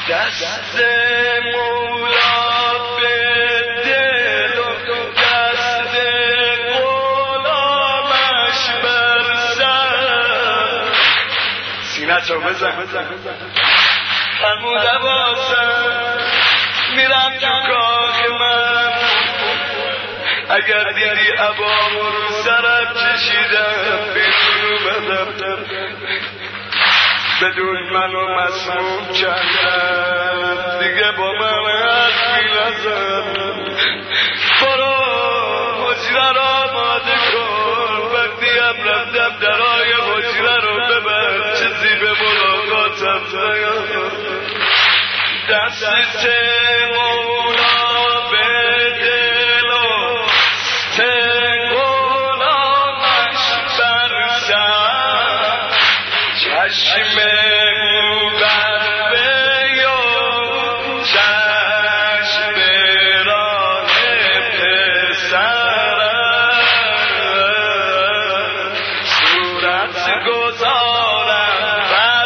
دست مولا به دل و دست غلامش بر سر سینه چو بزن فرموده باسم میرم تو کاخ من اگر دیدی عبام رو سرم کشیدم بیرون اومدم بدون منو مسموم کردم دیگه با من حرفی نزن برو حجره را آماده کن وقتی هم رفتم درای حجره رو ببر چیزی به ملاقاتم نیام دست مولا به دل و غلامش بر سر چشم مقوی و چشم راه پسرم صورت گذارم بر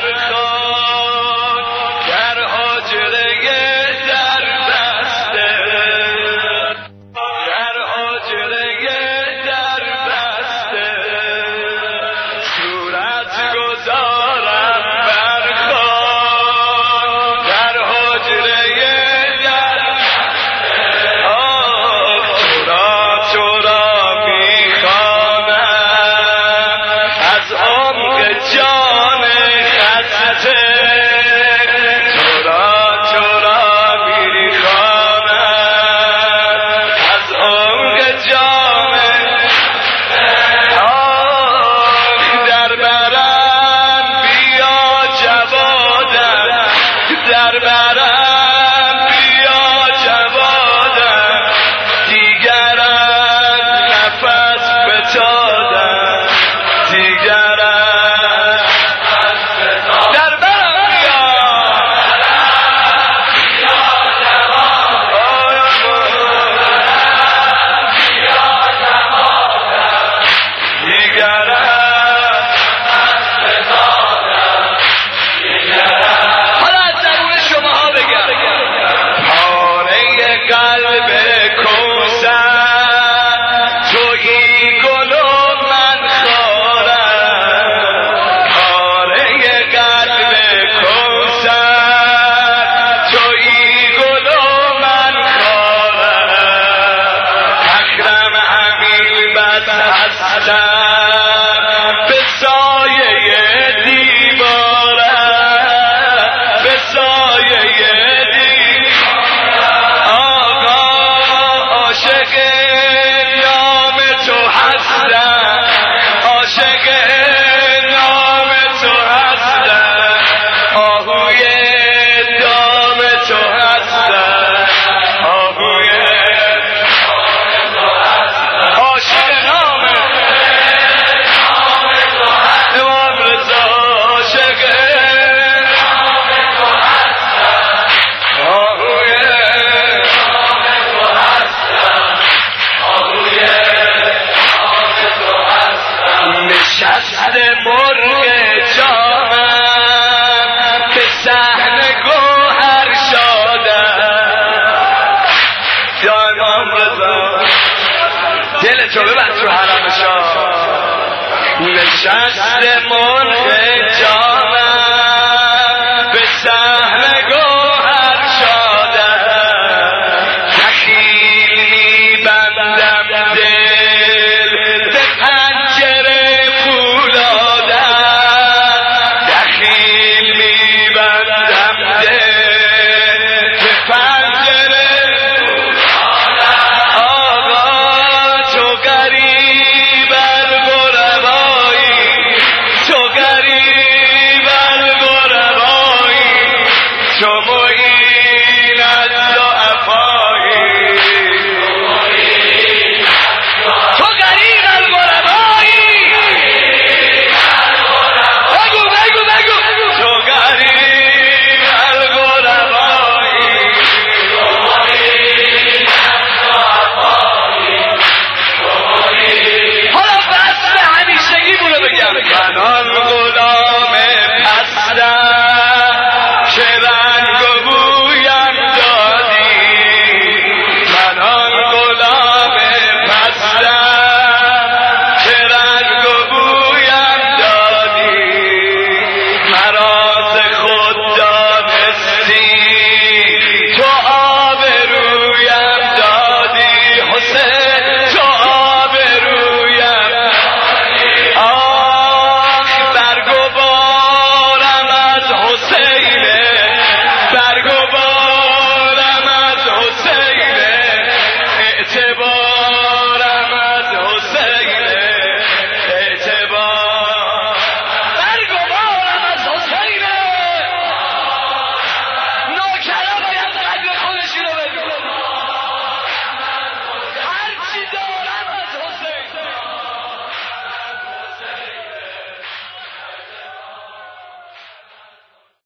خاک در حجره در بسته در حجره در بسته صورت گذارم بر خاک در حجره در تو را میخوانم از عمق جان خسته تو را میخوانم از عمق جان در برم بیا جوادم در برم بیا جوادم دیگرم نفس بتادم دیگرم در برم بیا حالا از زبون شماها بگم پاره قلب کوثر تویی گل و من خارم پاره قلب کوثر تویی گل و من خارم فخرم همین بس هستم به سایه دیوارم به سایه آقا عاشق نام تو هستم عاشق نام تو هستم آهوی دام تو هستم آهوی عاشق نام امام رضا عاشق آهوی نشست مرغ جامم به صحن گوهر شادم یا امام رضا دلتو ببند تو حرم شاه نشست مرغ جامم